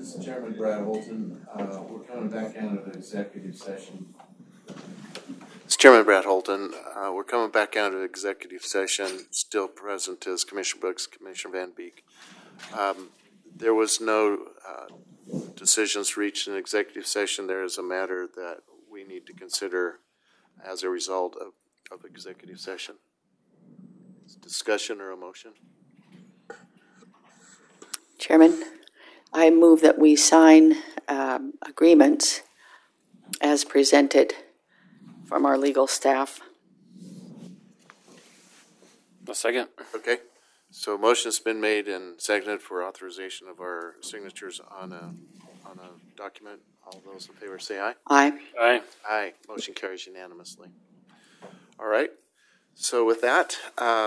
This is Chairman Brad Holton. We're coming back out of executive session. It's Chairman Brad Holton. We're coming back out of executive session. Still present is Commissioner Brooks, Commissioner Van Beek. There was no decisions reached in executive session. There is a matter that we need to consider as a result of executive session. It's discussion or a motion? Chairman, I move that we sign agreements as presented from our legal staff. A second. Okay. So a motion's been made and seconded for authorization of our signatures on a document. All those in favor say aye. Aye. Aye. Aye. Motion carries unanimously. All right. So with that,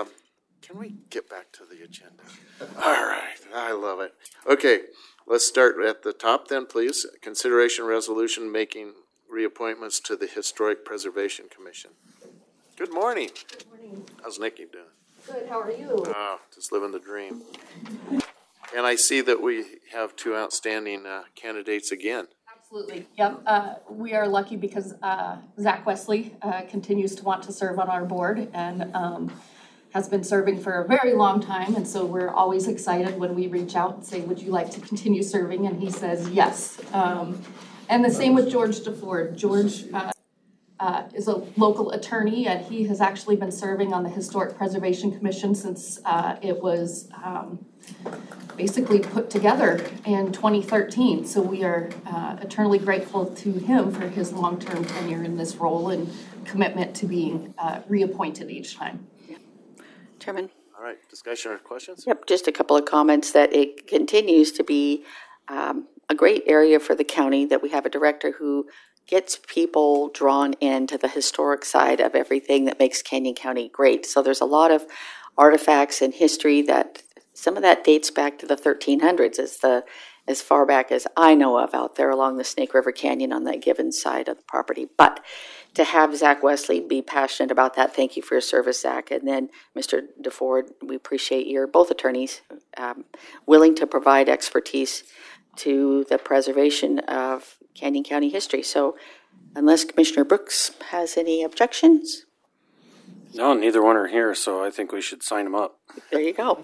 can we get back to the agenda? All right. I love it. Okay. Let's start at the top then, please. Consideration resolution making reappointments to the Historic Preservation Commission. Good morning. Good morning. How's Nikki doing? Good, how are you? Oh, just living the dream. And I see that we have two outstanding candidates again. Absolutely, yep. We are lucky because Zach Wesley continues to want to serve on our board and has been serving for a very long time. And so we're always excited when we reach out and say, would you like to continue serving? And he says yes. And the same with George DeFord. George is a local attorney, and he has actually been serving on the Historic Preservation Commission since it was basically put together in 2013. So we are eternally grateful to him for his long-term tenure in this role and commitment to being reappointed each time. Chairman? All right, discussion or questions? Yep, just a couple of comments that it continues to be a great area for the county, that we have a director who gets people drawn into the historic side of everything that makes Canyon County great. So there's a lot of artifacts and history that some of that dates back to the 1300s, as far back as I know of out there along the Snake River Canyon on that given side of the property. But to have Zach Wesley be passionate about that, thank you for your service, Zach. And then Mr. DeFord, we appreciate your, both attorneys, willing to provide expertise to the preservation of Canyon County history. So unless Commissioner Brooks has any objections. No, neither one are here, so I think we should sign them up. There you go.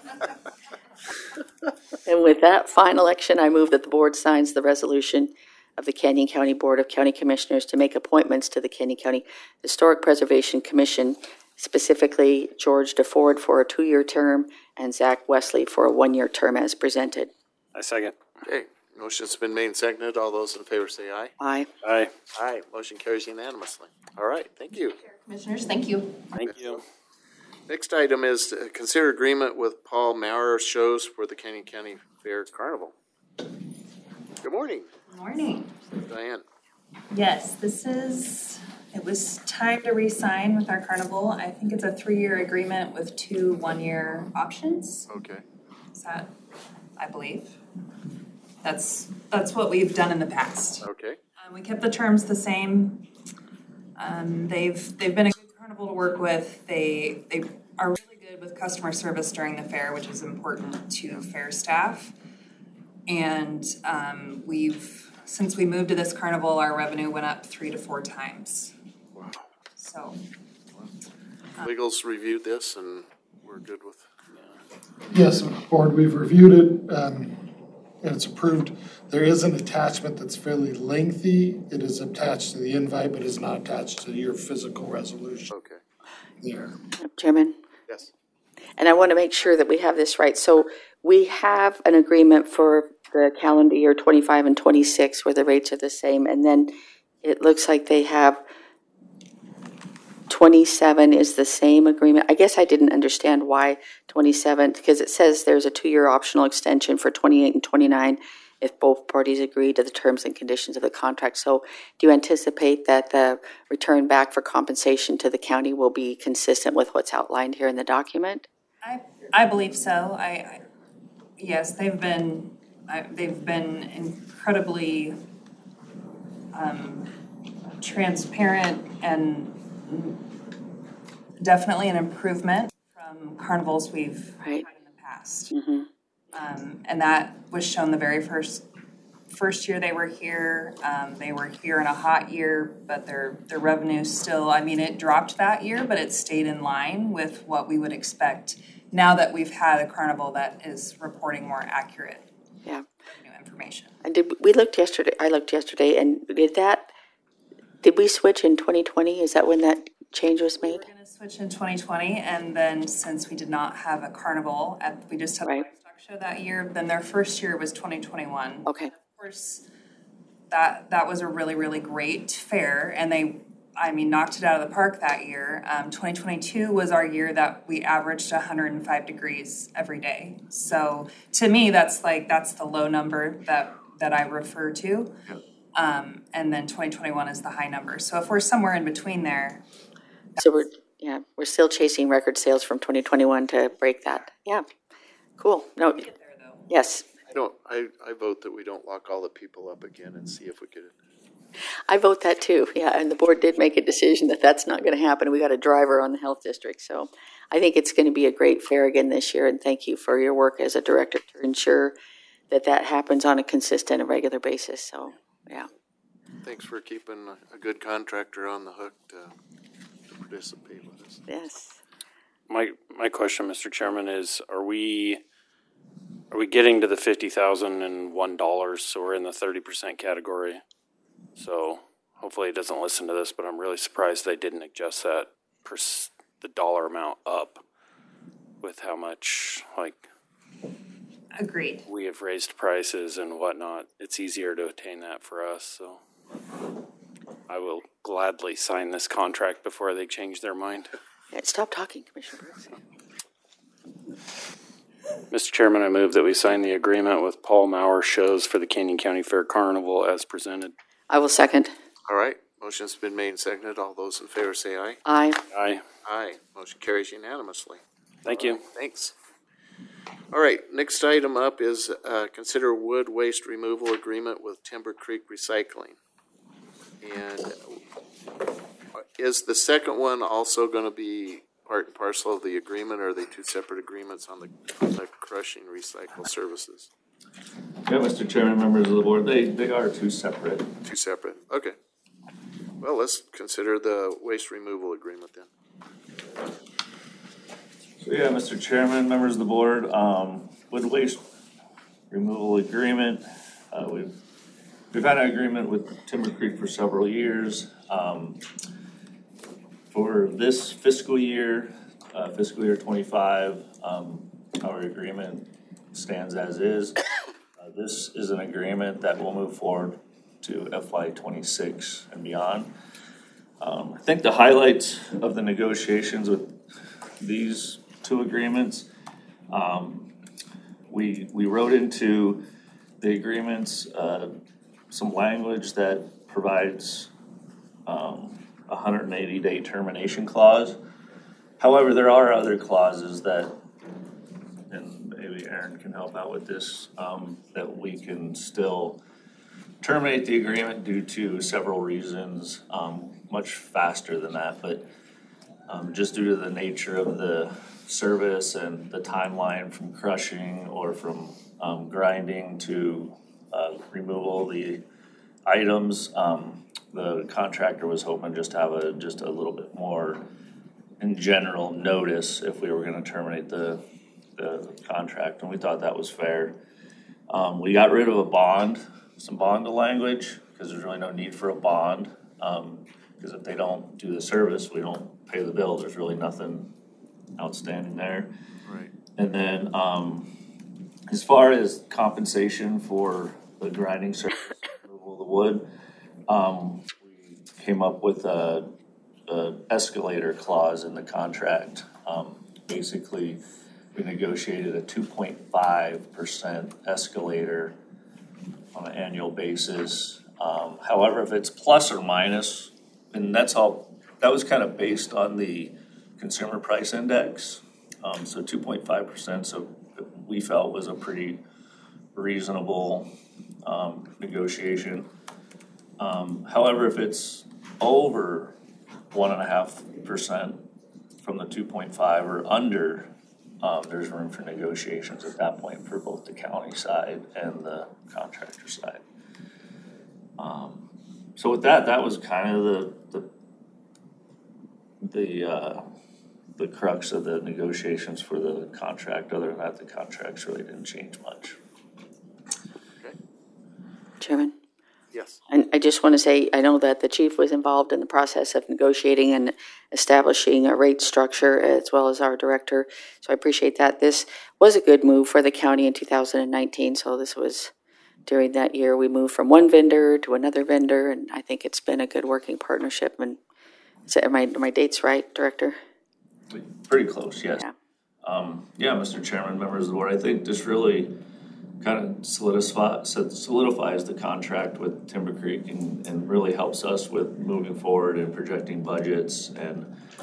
And with that final action, I move that the board signs the resolution of the Canyon County Board of County Commissioners to make appointments to the Canyon County Historic Preservation Commission, specifically George DeFord for a 2-year term and Zach Wesley for a 1-year term as presented. I second. Okay, motion's been made and seconded. All those in favor say aye. Aye. Aye. Aye, motion carries unanimously. All right, thank you. Commissioners, thank you. Thank you. Next item is to consider agreement with Paul Maurer Shows for the Canyon County Fair Carnival. Good morning, Good morning. Diane. Yes, it was time to re-sign with our carnival. I think it's a 3-year agreement with 2 1-year options. Okay. Is that, I believe. That's what we've done in the past. Okay. We kept the terms the same. They've been a good carnival to work with. They are really good with customer service during the fair, which is important to fair staff. And since we moved to this carnival, our revenue went up 3 to 4 times. Wow. So Legals reviewed this and we're good with. Yes, board, we've reviewed it and it's approved. There is an attachment that's fairly lengthy. It is attached to the invite, but is not attached to your physical resolution. Okay. There. Chairman? Yes. And I want to make sure that we have this right. So we have an agreement for the calendar year 25 and 26 where the rates are the same. And then it looks like they have 27 is the same agreement. I guess I didn't understand why 27, because it says there's a 2-year optional extension for 28 and 29 if both parties agree to the terms and conditions of the contract. So do you anticipate that the return back for compensation to the county will be consistent with what's outlined here in the document? I believe so. Yes, they've been incredibly transparent and definitely an improvement from carnivals we've had in the past. Mm-hmm. And that was shown the very first first year they were here in a hot year, but their revenue still, I mean, it dropped that year, but it stayed in line with what we would expect now that we've had a carnival that is reporting more accurate Yeah. revenue information. And I looked yesterday, and did we switch in 2020? Is that when that change was made? We're gonna switch in 2020, and then since we did not have a carnival, we just had a Right. livestock show that year, then their first year was 2021. Okay. Of course, that was a really, really great fair, and they, I mean, knocked it out of the park that year. 2022 was our year that we averaged 105 degrees every day. So to me, that's the low number that I refer to. Yep. And then 2021 is the high number. So if we're somewhere in between there, So we're still chasing record sales from 2021 to break that. Yeah. Cool. No, get there though. yes. I vote that we don't lock all the people up again and see if we could. I vote that too, yeah, and the board did make a decision that that's not going to happen. We got a driver on the health district, so I think it's going to be a great fair again this year, and thank you for your work as a director to ensure that that happens on a consistent and regular basis, so, yeah. Thanks for keeping a good contractor on the hook to participate with us. Yes. My question, Mr. Chairman, is are we getting to the $50,001, so we're in the 30% category? So hopefully he doesn't listen to this, but I'm really surprised they didn't adjust that the dollar amount up with how much Agreed. we have raised prices and whatnot. It's easier to attain that for us, so I will gladly sign this contract before they change their mind. Yeah, stop talking, Commissioner Brooks. Mr. Chairman, I move that we sign the agreement with Paul Maurer Shows for the Canyon County Fair Carnival as presented. I will second. All right, motion's been made and seconded. All those in favor say aye. Aye. Aye. Aye. Motion carries unanimously. Thank you. Thanks. All right, next item up is consider wood waste removal agreement with Timber Creek Recycling. And is the second one also going to be part and parcel of the agreement, or are they two separate agreements on the crushing recycle services? Yeah, Mr. Chairman, members of the board, they are two separate. Two separate, okay. Well, let's consider the waste removal agreement then. So yeah, Mr. Chairman, members of the board, wood waste removal agreement. We've had an agreement with Timber Creek for several years. For this fiscal year 25, our agreement stands as is. This is an agreement that will move forward to FY 26 and beyond. I think the highlights of the negotiations with these two agreements, we wrote into the agreements some language that provides a 180-day termination clause. However, there are other clauses that, and maybe Aaron can help out with this, that we can still terminate the agreement due to several reasons, much faster than that, but just due to the nature of the service and the timeline from crushing or from grinding to removal of the items, the contractor was hoping just to have a little bit more in general notice if we were going to terminate the contract, and we thought that was fair. We got rid of some bond language, because there's really no need for a bond, because if they don't do the service, we don't pay the bill. There's really nothing outstanding there. Right. And then as far as compensation for the grinding service, removal of the wood, we came up with a escalator clause in the contract. Basically, we negotiated a 2.5% escalator on an annual basis. However, if it's plus or minus, and that was kind of based on the consumer price index. So 2.5%, so we felt was a pretty reasonable negotiation. However, if it's over 1.5% from the 2.5 or under, there's room for negotiations at that point for both the county side and the contractor side. So with that, that was kind of the crux of the negotiations for the contract. Other than that, the contracts really didn't change much. Chairman? Yes. And I just want to say, I know that the chief was involved in the process of negotiating and establishing a rate structure as well as our director. So I appreciate that. This was a good move for the county in 2019. So this was during that year, we moved from one vendor to another vendor, and I think it's been a good working partnership. And are my dates right, Director? Pretty close, yes. Yeah. Yeah, Mr. Chairman, members of the board, I think this really kind of solidifies the contract with Timber Creek and really helps us with moving forward and projecting budgets, and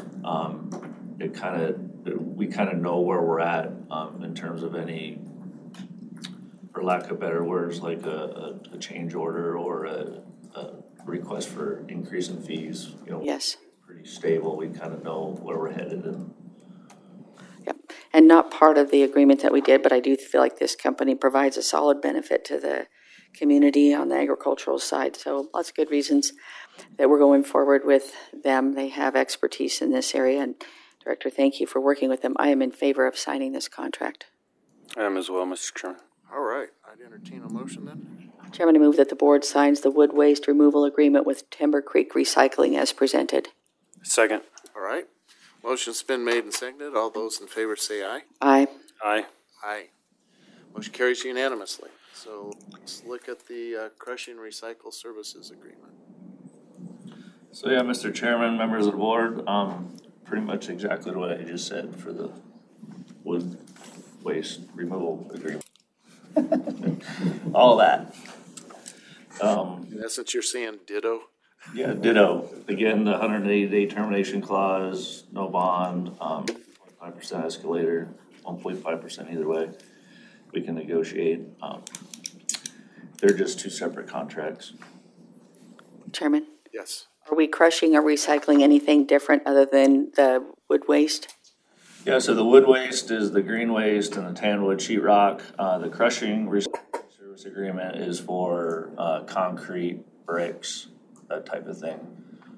we kind of know where we're at in terms of any, for lack of better words, like a change order or a request for increase in fees. Yes. Pretty stable. We kind of know where we're headed. Yep. And not part of the agreement that we did, but I do feel like this company provides a solid benefit to the community on the agricultural side. So lots of good reasons that we're going forward with them. They have expertise in this area. And Director, thank you for working with them. I am in favor of signing this contract. I am as well, Mr. Chairman. All right, I'd entertain a motion then. Chairman, I move that the board signs the wood waste removal agreement with Timber Creek Recycling as presented. Second. All right, motion's been made and seconded. All those in favor say aye. Aye. Aye. Aye. Motion carries unanimously. So let's look at the crushing recycle services agreement. So yeah, Mr. Chairman, members of the board, pretty much exactly what I just said for the wood waste removal agreement. All of that. In essence, you're saying ditto? Yeah, ditto. Again, the 180-day termination clause, no bond, 5% escalator, 1.5% either way. We can negotiate. They're just two separate contracts. Chairman, Yes. are we crushing or recycling anything different other than the wood waste? Yeah, so the wood waste is the green waste and the tan wood sheetrock. The crushing service agreement is for concrete, bricks, that type of thing.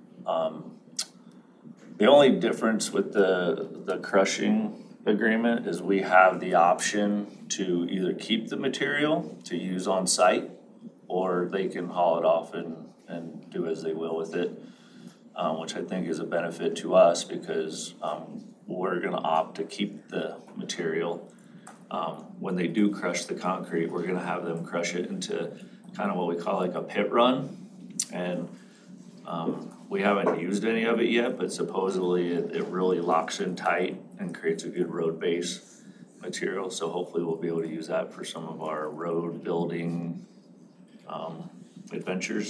The only difference with the crushing agreement is we have the option to either keep the material to use on site, or they can haul it off and do as they will with it, which I think is a benefit to us because we're going to opt to keep the material. When they do crush the concrete, we're going to have them crush it into kind of what we call like a pit run. And we haven't used any of it yet, but supposedly it really locks in tight and creates a good road base material. So hopefully we'll be able to use that for some of our road building adventures.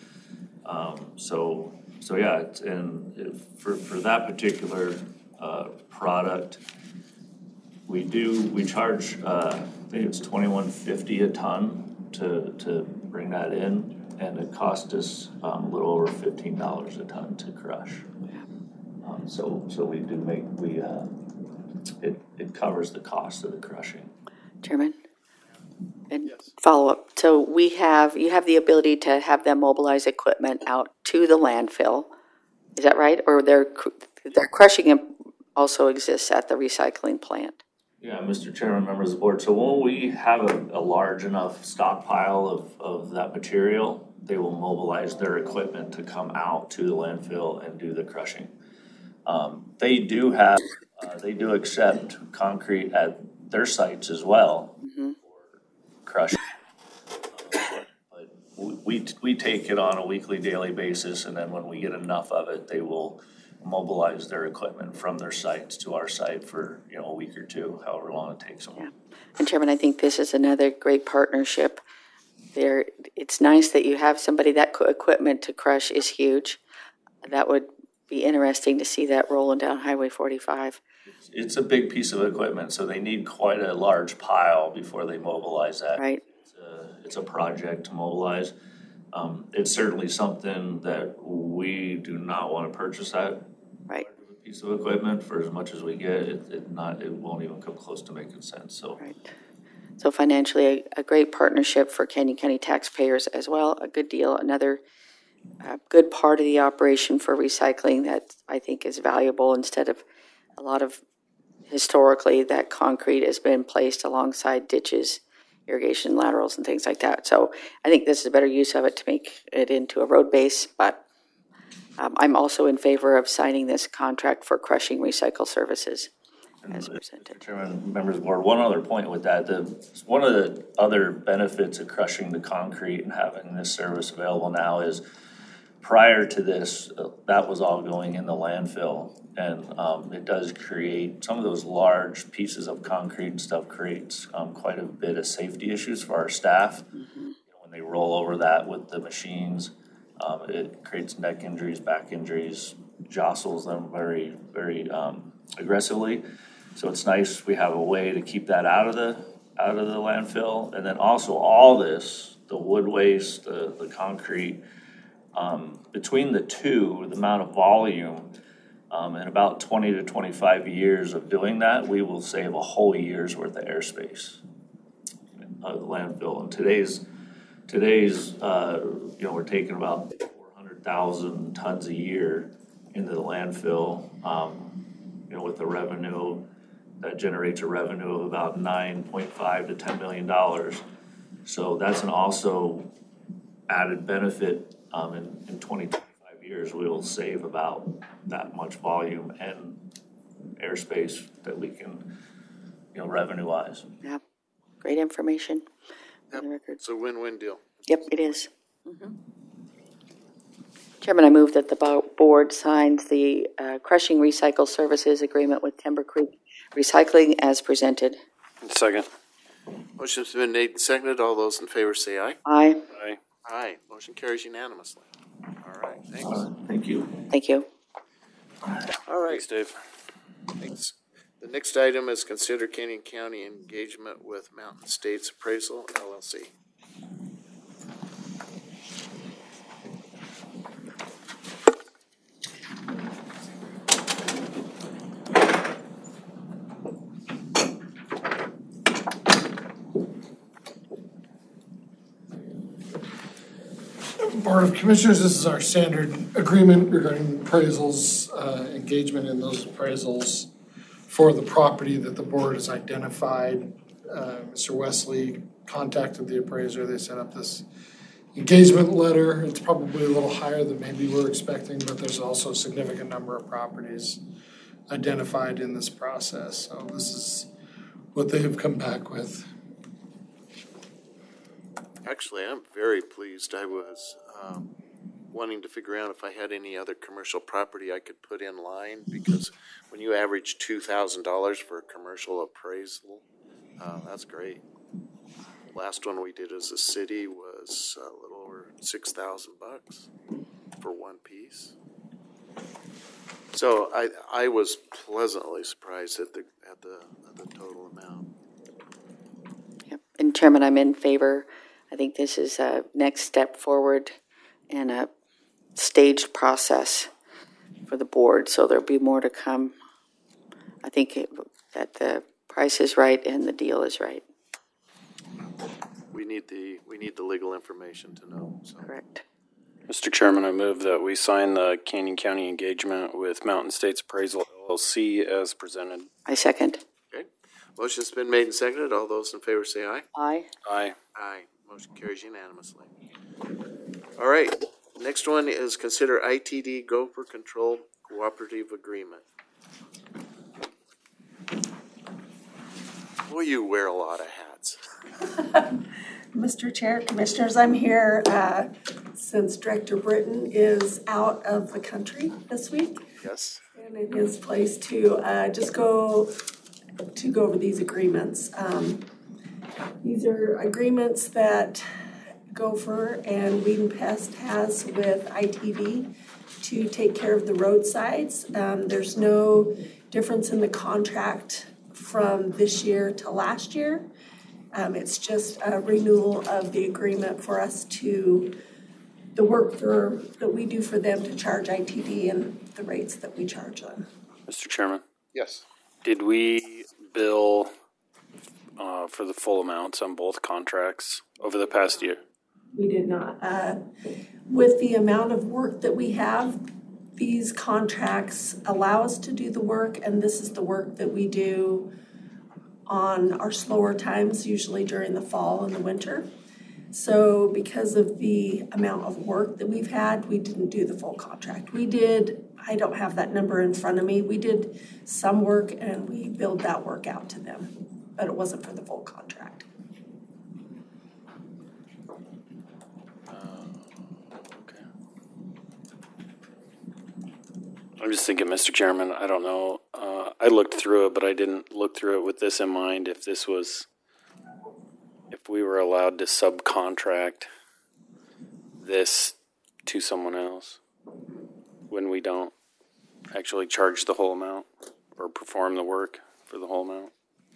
So yeah, for that particular product, we charge I think it's $21.50 a ton to bring that in, and it cost us a little over $15 a ton to crush. So we do make it covers the cost of the crushing. Chairman? And Yes. follow up. So you have the ability to have them mobilize equipment out to the landfill. Is that right? Or their crushing also exists at the recycling plant? Yeah, Mr. Chairman, members of the board. So when we have a large enough stockpile of that material, they will mobilize their equipment to come out to the landfill and do the crushing. They do accept concrete at their sites as well for crushing. But we take it on a weekly, daily basis, and then when we get enough of it, they will mobilize their equipment from their sites to our site for a week or two, however long it takes them. Yeah. And Chairman, I think this is another great partnership. It's nice that you have somebody that equipment to crush is huge. That would be interesting to see that rolling down Highway 45. It's a big piece of equipment, so they need quite a large pile before they mobilize that. Right. It's a project to mobilize. It's certainly something that we do not want to purchase that Right. piece of equipment for as much as we get. It won't even come close to making sense. So. Right. So financially, a great partnership for Canyon County taxpayers as well, a good deal, another good part of the operation for recycling that I think is valuable instead of a lot of, historically, that concrete has been placed alongside ditches, irrigation laterals and things like that. So I think this is a better use of it to make it into a road base, but I'm also in favor of signing this contract for crushing recycle services as presented. Mr. Chairman, members of the board, one other point with that, one of the other benefits of crushing the concrete and having this service available now is prior to this, that was all going in the landfill. And it does create, some of those large pieces of concrete and stuff creates quite a bit of safety issues for our staff. When they roll over that with the machines, it creates neck injuries, back injuries, jostles them very, very aggressively. So it's nice we have a way to keep that out of the landfill. And then also all this, the wood waste, the concrete, between the two, the amount of volume, in about 20 to 25 years of doing that, we will save a whole year's worth of airspace of the landfill. And today's, we're taking about 400,000 tons a year into the landfill, with the revenue that generates a revenue of about $9.5 to $10 million. So that's an also added benefit. In 20, 25 years, we will save about that much volume and airspace that we can, revenue-wise. Yeah, great information on the record. It's a win-win deal. Yep, it is. Chairman, I move that the board signs the crushing recycle services agreement with Timber Creek Recycling as presented. Second. Motion's been made and seconded. All those in favor say aye. Aye. Aye. Aye. Motion carries unanimously. All right, thanks. Thank you. Thank you. All right, Thanks, Dave. thanks. The next item is consider Canyon County engagement with Mountain States Appraisal, LLC. Board of Commissioners, this is our standard agreement regarding appraisals, engagement in those appraisals for the property that the board has identified. Mr. Wesley contacted the appraiser. They set up this engagement letter. It's probably a little higher than maybe we're expecting, but there's also a significant number of properties identified in this process. So this is what they have come back with. Actually, I'm very pleased. I was wanting to figure out if I had any other commercial property I could put in line, because when you average $2,000 for a commercial appraisal, that's great. Last one we did as a city was a little over $6,000 for one piece. So I was pleasantly surprised at the total amount. Yep. And Chairman, I'm in favor. I think this is a next step forward in a staged process for the board, so there'll be more to come. I think that the price is right and the deal is right. We need the legal information to know. So. Correct. Mr. Chairman, I move that we sign the Canyon County engagement with Mountain States Appraisal, LLC as presented. I second. Okay. Motion's been made and seconded. All those in favor say aye. Aye. Aye. Aye. Motion carries unanimously. All right. Next one is consider ITD Gopher Control Cooperative Agreement. Boy, you wear a lot of hats. Mr. Chair, Commissioners, I'm here since Director Britton is out of the country this week. Yes. And in his place to just go over these agreements. These are agreements that Gopher and Weed and Pest has with ITD to take care of the roadsides. There's no difference in the contract from this year to last year. It's just a renewal of the agreement for us to, the work that we do for them to charge ITD and the rates that we charge them. Mr. Chairman, Yes. did we bill for the full amounts on both contracts over the past year? We did not. With the amount of work that we have, these contracts allow us to do the work, and this is the work that we do on our slower times, usually during the fall and the winter. So because of the amount of work that we've had, we didn't do the full contract. We did, I don't have that number in front of me, we did some work and we billed that work out to them, but it wasn't for the full contract. Okay. I'm just thinking, Mr. Chairman, I don't know. I looked through it, but I didn't look through it with this in mind. If we were allowed to subcontract this to someone else when we don't actually charge the whole amount or perform the work for the whole amount.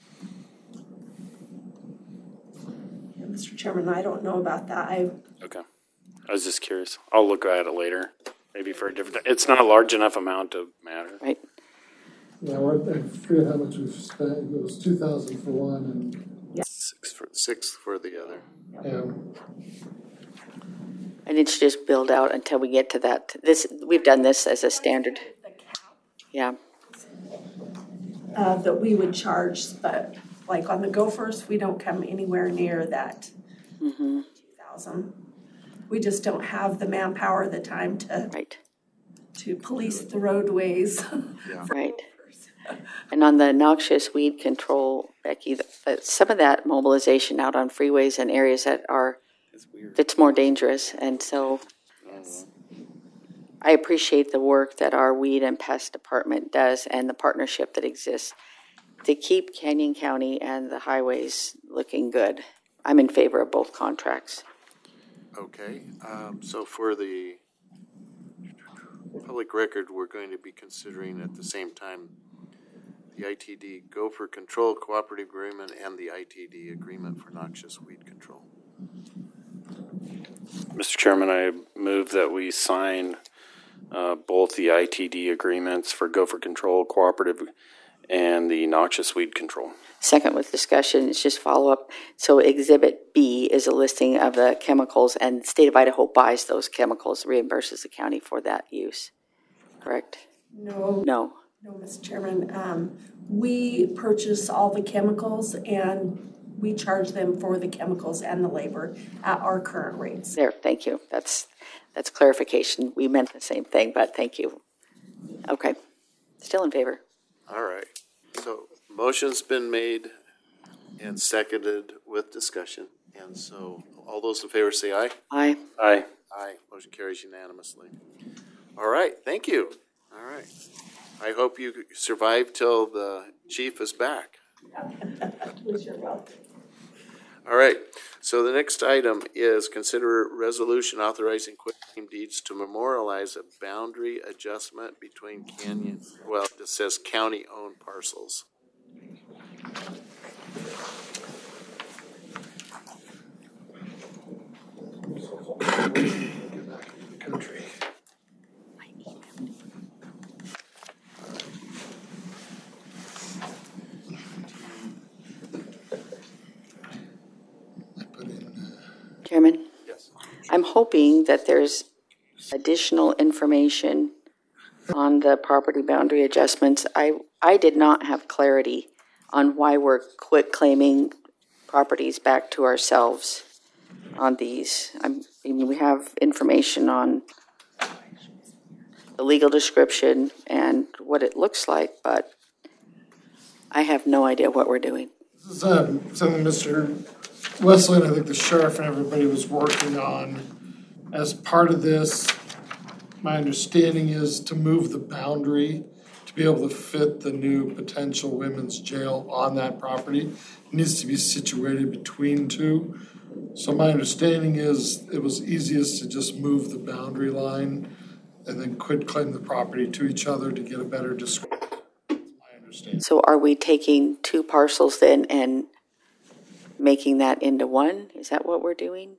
Yeah, Mr. Chairman, I don't know about that. Okay. I was just curious. I'll look at it later, maybe for a different, it's not a large enough amount to matter. Right. Yeah, I forget how much we've spent. It was 2,000 for one, and Six for the other. And it's just build out until we get to that. We've done this as a standard. Yeah. That we would charge, but like on the Gophers, we don't come anywhere near that 2,000. We just don't have the manpower, the time to police the roadways. Yeah. Right. And on the noxious weed control, Becky, some of that mobilization out on freeways and areas that's more dangerous. And so I appreciate the work that our weed and pest department does and the partnership that exists to keep Canyon County and the highways looking good. I'm in favor of both contracts. Okay, so for the public record, we're going to be considering at the same time the ITD Gopher Control Cooperative Agreement and the ITD Agreement for Noxious Weed Control. Mr. Chairman, I move that we sign both the ITD agreements for Gopher Control Cooperative and the Noxious Weed Control. Second with discussion, it's just follow up. So Exhibit B is a listing of the chemicals, and the state of Idaho buys those chemicals, reimburses the county for that use, correct? No. No. No, Mr. Chairman. We purchase all the chemicals and we charge them for the chemicals and the labor at our current rates. There, thank you. That's clarification. We meant the same thing, but thank you. Okay, still in favor. All right, so motion's been made and seconded with discussion. And so all those in favor say aye. Aye. Aye. Aye, motion carries unanimously. All right, thank you. All right. I hope you survive till the chief is back. All right, so the next item is consider resolution authorizing quitclaim deeds to memorialize a boundary adjustment between Canyon, well, it says county-owned parcels. country. Chairman? Yes. I'm hoping that there's additional information on the property boundary adjustments. I did not have clarity on why we're quit claiming properties back to ourselves on these. We have information on the legal description and what it looks like, but I have no idea what we're doing. This is something Mr. Wesley and I think the sheriff and everybody was working on. As part of this, my understanding is to move the boundary to be able to fit the new potential women's jail on that property. It needs to be situated between two. So my understanding is it was easiest to just move the boundary line and then quit claim the property to each other to get a better description. That's my understanding. So are we taking two parcels then and making that into one? Is that what we're doing?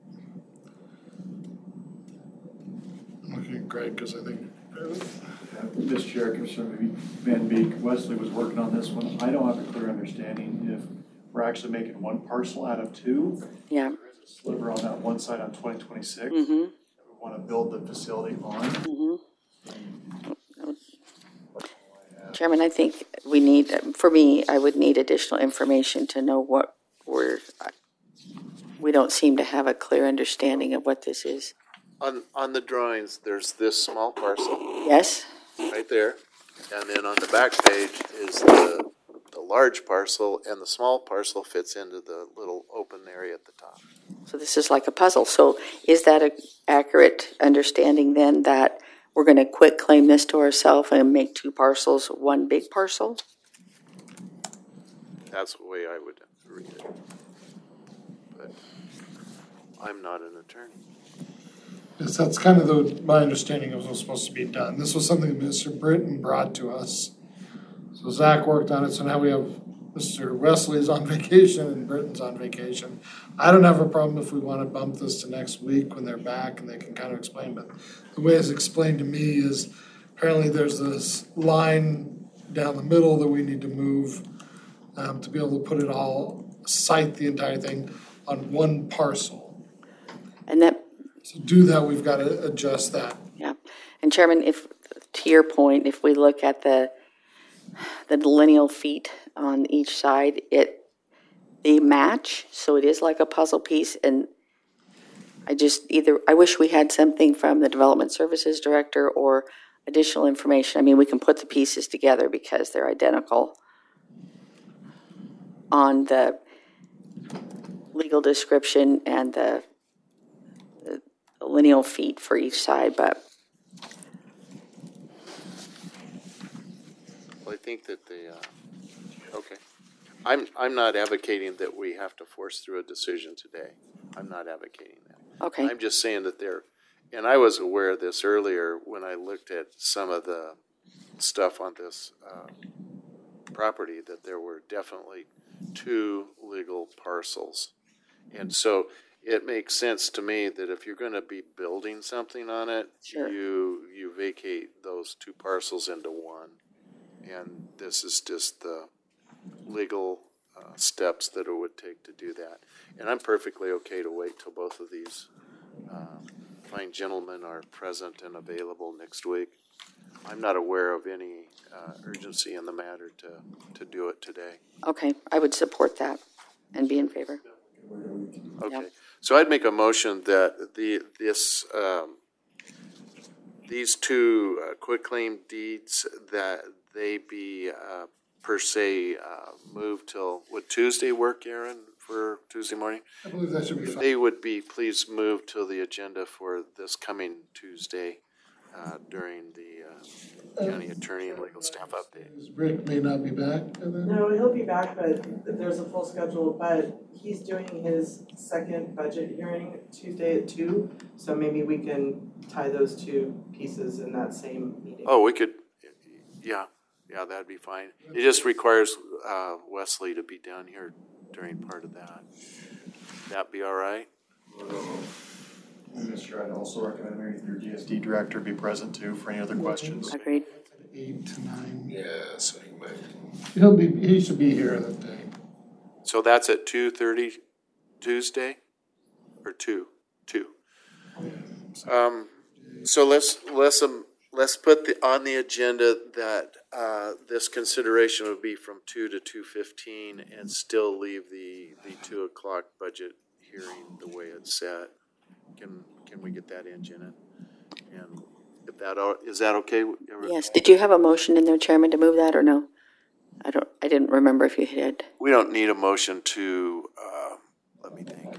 I'm looking at Greg because I think Mr. Chair, Commissioner Van Beek, Wesley was working on this one. I don't have a clear understanding if we're actually making one parcel out of two. Yeah. There is a sliver on that one side on 2026 Mm-hmm. that we want to build the facility on. Mm-hmm. Chairman, I think we need, for me, I would need additional information to know what we don't seem to have a clear understanding of what this is. On the drawings, there's this small parcel Yes? right there, and then on the back page is the large parcel, and the small parcel fits into the little open area at the top. So this is like a puzzle. So is that an accurate understanding then that we're going to quit claim this to ourselves and make two parcels one big parcel? That's the way I would read it. But I'm not an attorney. Yes, that's kind of my understanding of what was supposed to be done. This was something that Mr. Britton brought to us. So Zach worked on it, so now we have Mr. Wesley's on vacation and Britton's on vacation. I don't have a problem if we want to bump this to next week when they're back and they can kind of explain, but the way it's explained to me is apparently there's this line down the middle that we need to move to be able to put it all, site the entire thing on one parcel. And that, To do that, we've got to adjust that. yeah. And Chairman, if, to your point, if we look at the lineal feet on each side, they match, so it is like a puzzle piece, and I wish we had something from the Development Services Director or additional information. I mean, we can put the pieces together because they're identical on the legal description and the lineal feet for each side, but Well, I think that okay. I'm not advocating that we have to force through a decision today. I'm not advocating that. okay. I'm just saying that and I was aware of this earlier when I looked at some of the stuff on this property, that there were definitely two legal parcels. And so it makes sense to me that if you're going to be building something on it, Sure. you vacate those two parcels into one. And this is just the legal steps that it would take to do that. And I'm perfectly okay to wait till both of these fine gentlemen are present and available next week. I'm not aware of any urgency in the matter to do it today. Okay, I would support that and be in favor. Okay, Yeah. so I'd make a motion that these two quitclaim deeds, that they be per se moved till, would Tuesday work, Aaron, for Tuesday morning? I believe that should be fine. They would be please moved to the agenda for this coming Tuesday during the county attorney and legal staff update. Rick may not be back by then. No, he'll be back, but there's a full schedule, but he's doing his second budget hearing Tuesday at 2, so maybe we can tie those two pieces in that same meeting. Oh, we could, yeah, that'd be fine. It just requires Wesley to be down here during part of that. That be all right? Mr. I'd also recommend maybe your DSD director be present too for any other questions. Agreed. 8 to 9. Yes, I can He should be here that day. So that's at 2:30 Tuesday, or 2. So let's put on the agenda that this consideration would be from 2 to 2:15 and still leave the 2 o'clock budget hearing the way it's set. Can we get that in, Jenna? And if is that okay? Yes, did you have a motion in there, Chairman, to move that or no? I didn't remember if you had. We don't need a motion to, let me think.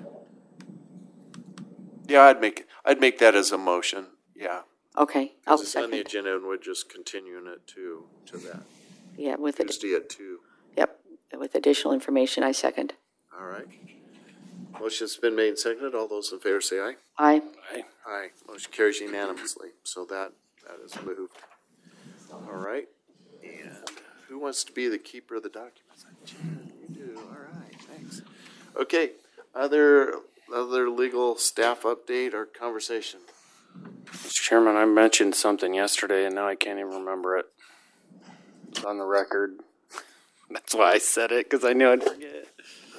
Yeah, I'd make that as a motion, yeah. Okay, I'll Because it's on the second. agenda and we're just continuing it to that. Yeah, Tuesday at 2. Yep, with additional information, I second. All right. Motion's been made and seconded. All those in favor say aye. Aye. Aye. Motion carries unanimously. So that is moved. All right. And who wants to be the keeper of the documents? Jen, you do. All right. Thanks. Okay. Other legal staff update or conversation? Mr. Chairman, I mentioned something yesterday and now I can't even remember it. It's on the record. That's why I said it, because I knew I'd forget.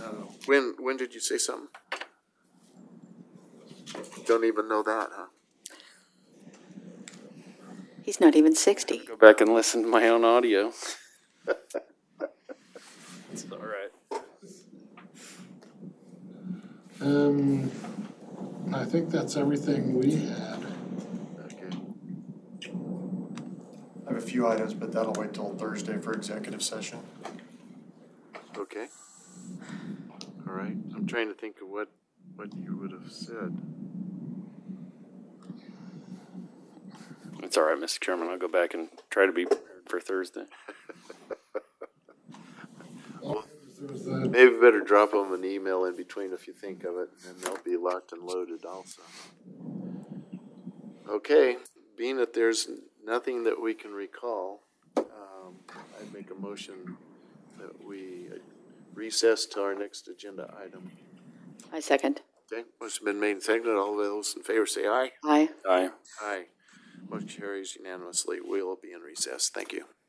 When did you say something? Don't even know that, huh? He's not even 60. Go back and listen to my own audio. It's all right. I think that's everything we had. Okay. I have a few items, but that'll wait till Thursday for executive session. Okay. All right. I'm trying to think of what you would have said. It's all right, Mr. Chairman. I'll go back and try to be prepared for Thursday. There was the Maybe better drop them an email in between if you think of it, and they'll be locked and loaded also. Okay, being that there's nothing that we can recall, I'd make a motion that we recess to our next agenda item. I second. Okay, motion been made and seconded. All those in favor say aye. Aye. Aye. Aye. Motion carries unanimously. We'll be in recess. Thank you.